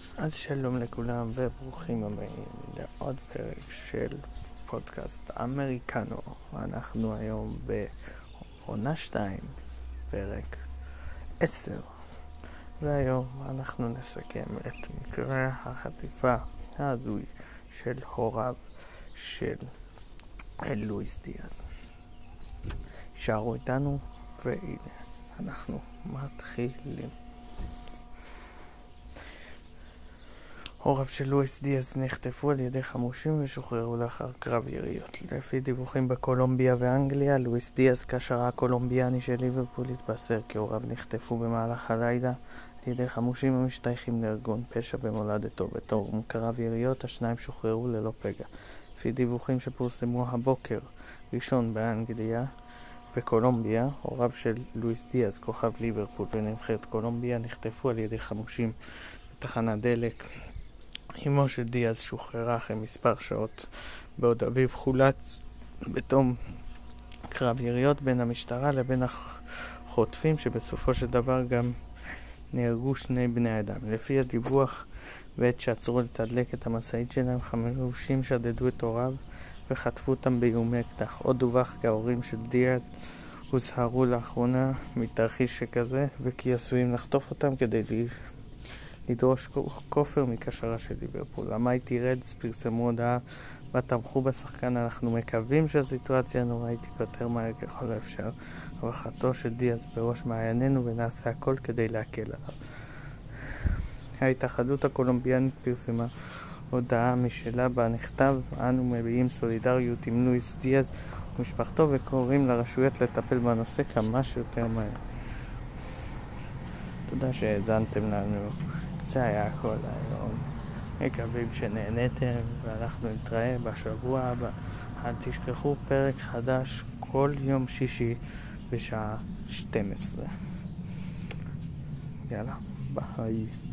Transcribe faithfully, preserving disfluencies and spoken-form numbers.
אז שלום לכולם וברוכים הבאים לעוד פרק של פודקאסט אמריקנו. אנחנו היום בעונה שתיים, פרק עשר, והיום אנחנו נסכם את מקרה החטיפה ההזוי של הוריו של לואיס דיאז. שערו איתנו והנה אנחנו מתחילים. הוריו של לואיס דיאז נחטפו על ידי חמושים ושוחררו לאחר קרב יריות. לפי דיווחים בקולומביה ואנגליה, לואיס דיאז, קשרה הקולומביאני של ליברפול, התבשר כי הוריו נחטפו במהלך הלילה על ידי חמושים המשתייכים לארגון פשע במולדתו. בתום קרב יריות השניים שוחררו ללא פגע. לפי דיווחים שפורסמו הבוקר ראשון באנגליה וקולומביה, הוריו של לואיס דיאז, כוכב ליברפול ונבחרת קולומביה, נחטפו על ידי חמושים בתחנת דלק. אמו של דיאז שוחררה אחרי מספר שעות, בעוד אביו חולץ בתום קרב יריות בין המשטרה לבין החוטפים, שבסופו של דבר גם נהרגו שני בני אדם. לפי הדיווח, בעת שעצרו לתדלק את המשאית שלהם, חמושים שדדו את הוריו וחטפו אותם באיומי אקדח. עוד דווח כי ההורים של דיאז הוזהרו לאחרונה מתרחיש שכזה, וכי עשויים לחטוף אותם כדי לי... לדרוש כופר מקשרה של ליברפול. המייטי רדס פרסמו הודעה ותמכו בשחקן. אנחנו מקווים שהסיטואציה הנוראית תיפתר מהר ככל האפשר. רווחתו של דיאז בראש מעיינינו ונעשה הכל כדי להקל עליו. ההתאחדות הקולומביאנית פרסמה הודעה משלה בה נכתב: אנו מביעים סולידריות עם לואיס דיאז ומשפחתו וקוראים לרשויות לטפל בנושא כמה שיותר מהר. תודה שהאזנתם לנו. זה היה הכל היום. מקווים שנהנתם ואנחנו נתראה בשבוע הבא. אל תשכחו, פרק חדש כל יום שישי בשעה שתים עשרה. יאללה, ביי.